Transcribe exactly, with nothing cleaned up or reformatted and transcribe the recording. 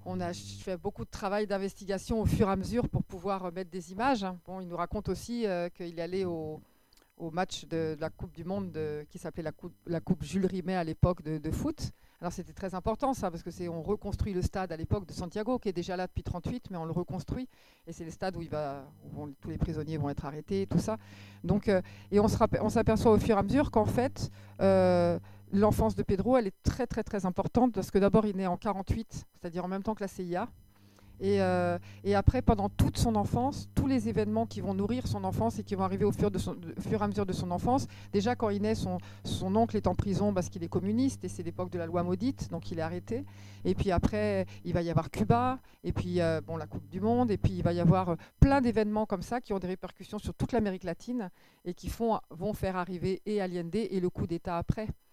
on a fait beaucoup de travail d'investigation au fur et à mesure pour pouvoir mettre des images. Bon, il nous raconte aussi euh, qu'il est allé au, au match de, de la Coupe du Monde de, qui s'appelait la coupe, la coupe Jules Rimet à l'époque de, de foot. Alors c'était très important ça, parce que c'est on reconstruit le stade à l'époque de Santiago, qui est déjà là depuis trente-huit, mais on le reconstruit. Et c'est le stade où, il va, où vont, tous les prisonniers vont être arrêtés, tout ça. Donc, euh, et on, se rappel, on s'aperçoit au fur et à mesure qu'en fait, euh, l'enfance de Pedro, elle est très très très importante, parce que d'abord il naît en quarante-huit, c'est-à-dire en même temps que la C I A. Et, euh, et après, pendant toute son enfance, tous les événements qui vont nourrir son enfance et qui vont arriver au fur, de son, de, au fur et à mesure de son enfance. Déjà, quand il naît, son, son oncle est en prison parce qu'il est communiste et c'est l'époque de la loi maudite, donc il est arrêté. Et puis après, il va y avoir Cuba, et puis euh, bon, la Coupe du Monde, et puis il va y avoir plein d'événements comme ça qui ont des répercussions sur toute l'Amérique latine et qui font, vont faire arriver et Allende et le coup d'État après.